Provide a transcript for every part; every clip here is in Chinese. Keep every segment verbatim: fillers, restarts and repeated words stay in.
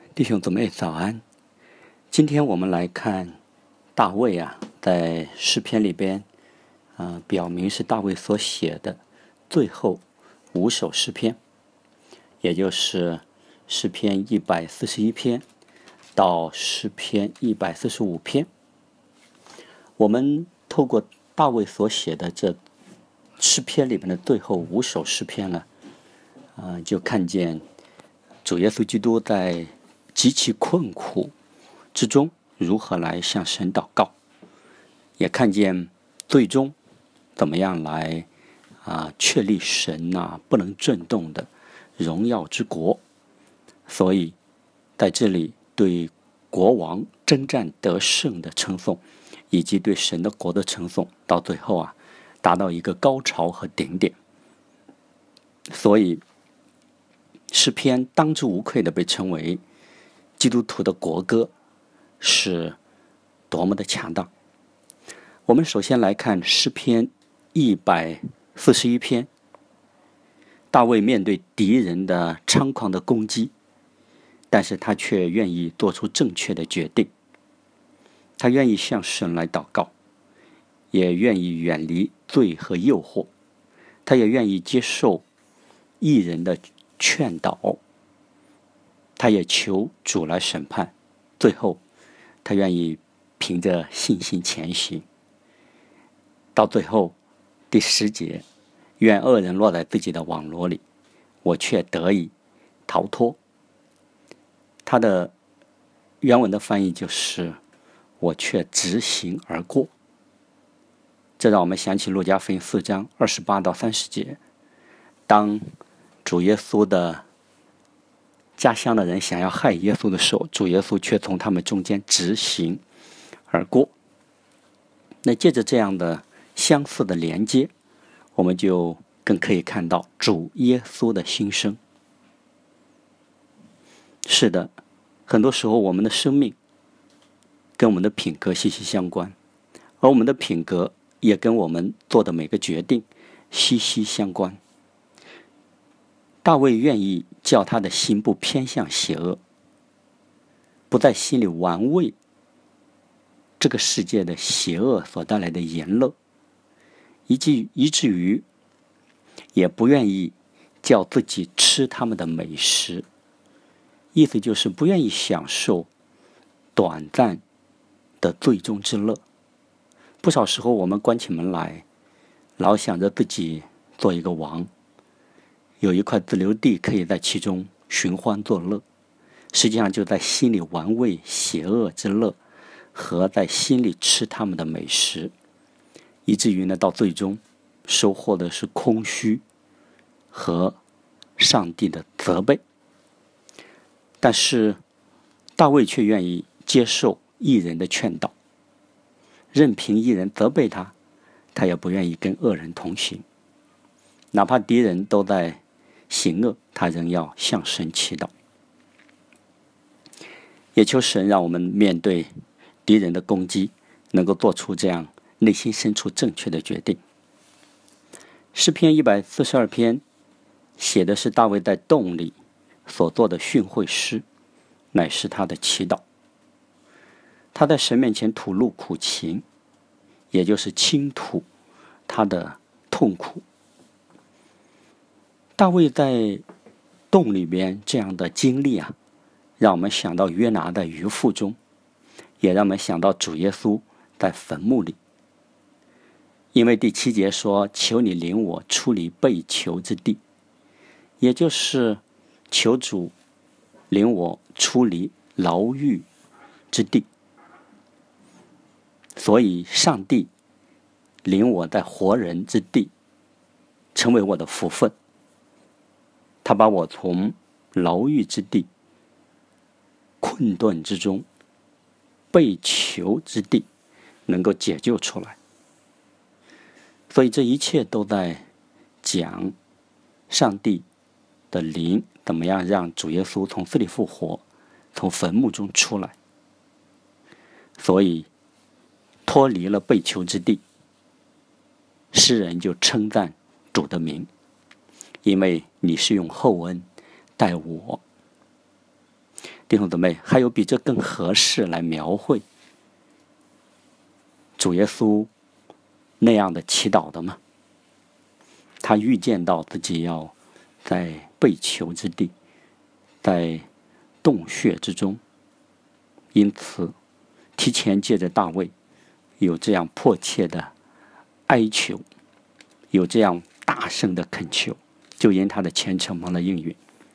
弟兄姊妹早安。今天我们来看大卫啊，在诗篇里边，呃，表明是大卫所写的最后五首诗篇，也就是诗篇一百四十一篇到诗篇一百四十五篇。我们透过大卫所写的这诗篇里面的最后五首诗篇呢，呃，就看见主耶稣基督在极其困苦之中如何来向神祷告，也看见最终怎么样来啊确立神啊不能震动的荣耀之国。所以在这里对国王征战得胜的称颂，以及对神的国的称颂，到最后啊达到一个高潮和顶点。所以诗篇当之无愧的被称为基督徒的国歌，是多么的强大。我们首先来看诗篇一百四十一篇，大卫面对敌人的猖狂的攻击，但是他却愿意做出正确的决定。他愿意向神来祷告，也愿意远离罪和诱惑，他也愿意接受义人的劝导，他也求主来审判，最后他愿意凭着信心前行。到最后第十节，愿恶人落在自己的网罗里，我却得以逃脱。他的原文的翻译就是我却直行而过。这让我们想起路加福音四章二十八到三十节，当主耶稣的家乡的人想要害耶稣的时候，主耶稣却从他们中间直行而过。那借着这样的相似的连接，我们就更可以看到主耶稣的心声。是的，很多时候我们的生命跟我们的品格息息相关，而我们的品格也跟我们做的每个决定息息相关。大卫愿意叫他的心不偏向邪恶，不在心里玩味这个世界的邪恶所带来的淫乐，以及以至于也不愿意叫自己吃他们的美食，意思就是不愿意享受短暂的最终之乐。不少时候我们关起门来，老想着自己做一个王，有一块自留地可以在其中寻欢作乐，实际上就在心里玩味邪恶之乐，和在心里吃他们的美食，以至于呢，到最终收获的是空虚和上帝的责备。但是大卫却愿意接受义人的劝导，任凭义人责备他，他也不愿意跟恶人同行，哪怕敌人都在行恶，他仍要向神祈祷。也求神让我们面对敌人的攻击，能够做出这样内心深处正确的决定。诗篇一百四十二篇写的是大卫在洞里所做的训诲诗，乃是他的祈祷。他在神面前吐露苦情，也就是倾吐他的痛苦。大卫在洞里边这样的经历啊，让我们想到约拿的鱼腹中，也让我们想到主耶稣在坟墓里。因为第七节说，求你领我出离被囚之地，也就是求主领我出离牢狱之地。所以上帝领我在活人之地，成为我的福分。他把我从牢狱之地、困顿之中、被囚之地能够解救出来。所以这一切都在讲上帝的灵怎么样让主耶稣从死里复活，从坟墓中出来。所以脱离了被囚之地，诗人就称赞主的名，因为你是用厚恩待我。 弟兄姊妹，还有比这更合适来描绘主耶稣那样的祈祷的吗？他预见到自己要在被囚之地，在洞穴之中，因此提前借着大卫有这样迫切的哀求，有这样大声的恳求，就因他的虔诚蒙了应允。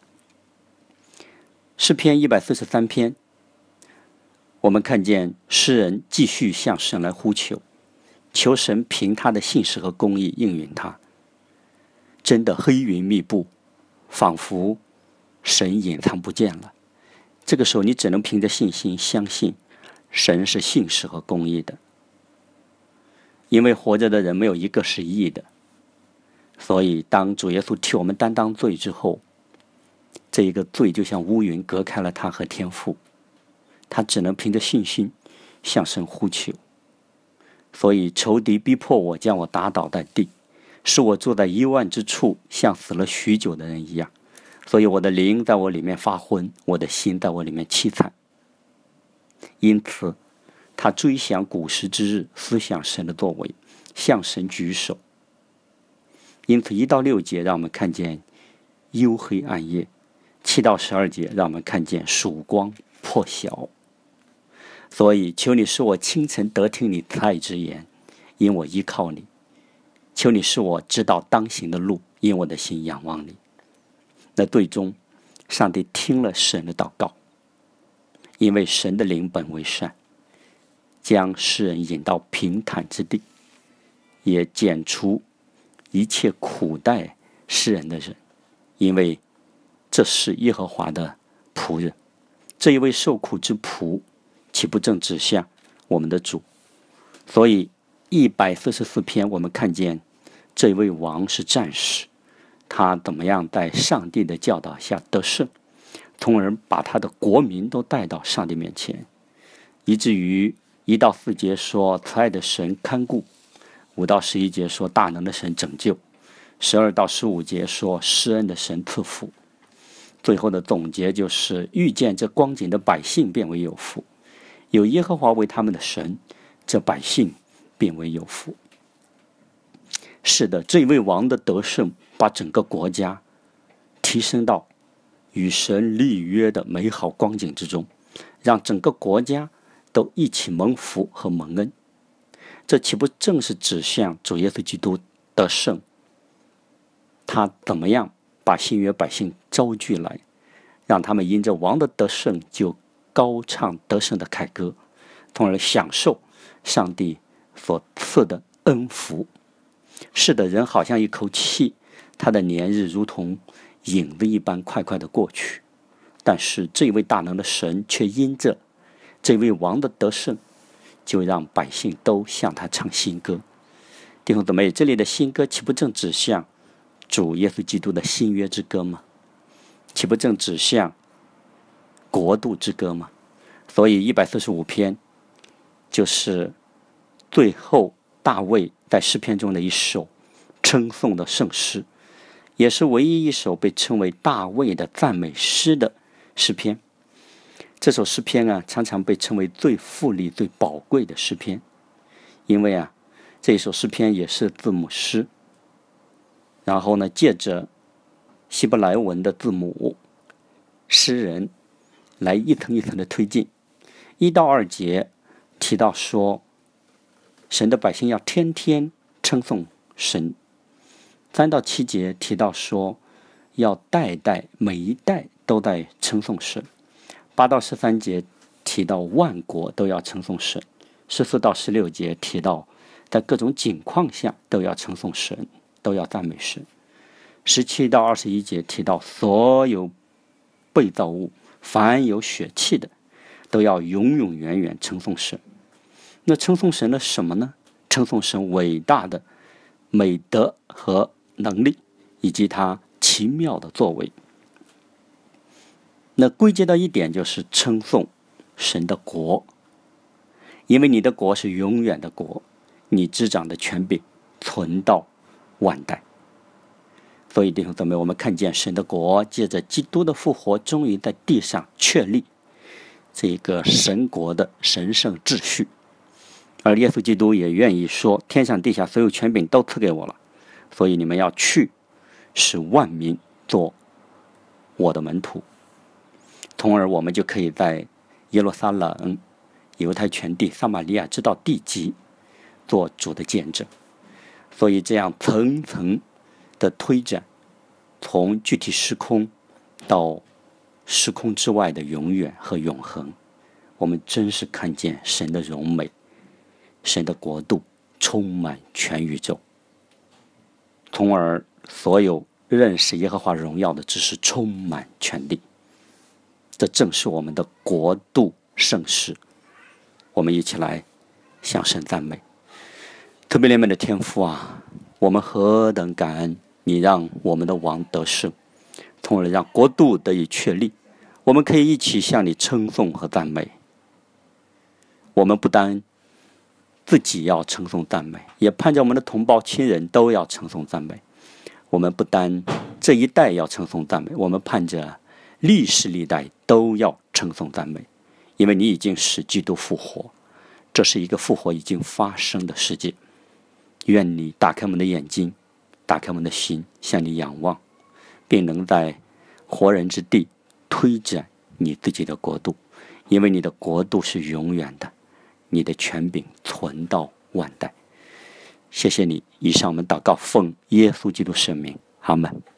诗篇一百四十三篇，我们看见诗人继续向神来呼求，求神凭他的信实和公义应允他。真的黑云密布，仿佛神隐藏不见了。这个时候你只能凭着信心相信神是信实和公义的，因为活着的人没有一个是义的。所以当主耶稣替我们担当罪之后，这一个罪就像乌云隔开了他和天父，他只能凭着信心向神呼求。所以仇敌逼迫我，将我打倒在地，使我坐在一万之处，像死了许久的人一样。所以我的灵在我里面发昏，我的心在我里面凄惨。因此他追想古时之日，思想神的作为，向神举手。因此一到六节让我们看见幽黑暗夜，七到十二节让我们看见曙光破晓。所以求你使我清晨得听你慈爱之言，因我依靠你。求你使我知道当行的路，因我的心仰望你。那最终上帝听了神的祷告，因为神的灵本为善，将世人引到平坦之地，也剪除一切苦待世人的人，因为这是耶和华的仆人。这一位受苦之仆，岂不正指向我们的主？所以一百四十四篇我们看见这位王是战士，他怎么样在上帝的教导下得胜，从而把他的国民都带到上帝面前，以至于一到四节说慈爱的神看顾，五到十一节说大能的神拯救，十二到十五节说施恩的神赐福。最后的总结就是遇见这光景的百姓变为有福，有耶和华为他们的神，这百姓变为有福。是的，这位王的得胜把整个国家提升到与神立约的美好光景之中，让整个国家都一起蒙福和蒙恩。这岂不正是指向主耶稣基督得胜？他怎么样把新约百姓招聚来，让他们因着王的得胜就高唱得胜的凯歌，从而享受上帝所赐的恩福。是的，人好像一口气，他的年日如同影子一般快快的过去，但是这位大能的神却因着这位王的得胜，就让百姓都向他唱新歌。弟兄姊妹，这里的新歌岂不正指向主耶稣基督的新约之歌吗？岂不正指向国度之歌吗？所以一百四十五篇就是最后大卫在诗篇中的一首称颂的圣诗，也是唯一一首被称为大卫的赞美诗的诗篇。这首诗篇啊，常常被称为最富丽最宝贵的诗篇，因为啊，这一首诗篇也是字母诗，然后呢，借着希伯来文的字母，诗人来一层一层的推进。一到二节提到说，神的百姓要天天称颂神。三到七节提到说，要代代每一代都在称颂神。八到十三节提到万国都要称颂神。十四到十六节提到在各种境况下都要称颂神，都要赞美神。十七到二十一节提到所有被造物，凡有血气的，都要永永远远称颂神。那称颂神的什么呢？称颂神伟大的美德和能力，以及他奇妙的作为。那归结到一点，就是称颂神的国，因为你的国是永远的国，你执掌的权柄存到万代。所以弟兄姊妹，我们看见神的国借着基督的复活，终于在地上确立这个神国的神圣秩序。而耶稣基督也愿意说，天上地下所有权柄都赐给我了，所以你们要去，使万民做我的门徒，从而我们就可以在耶路撒冷、犹太全地、撒玛利亚直到地极做主的见证。所以这样层层的推展，从具体时空到时空之外的永远和永恒，我们真是看见神的荣美，神的国度充满全宇宙，从而所有认识耶和华荣耀的知识充满全地。这正是我们的国度盛世。我们一起来向神赞美。特别怜悯的天父啊，我们何等感恩你让我们的王得胜，从而让国度得以确立。我们可以一起向你称颂和赞美。我们不单自己要称颂赞美，也盼着我们的同胞亲人都要称颂赞美。我们不单这一代要称颂赞美，我们盼着历世历代都要称颂赞美，因为你已经使基督复活，这是一个复活已经发生的世界。愿你打开我们的眼睛，打开我们的心，向你仰望，并能在活人之地推展你自己的国度，因为你的国度是永远的，你的权柄存到万代。谢谢你。以上我们祷告，奉耶稣基督圣名，阿们。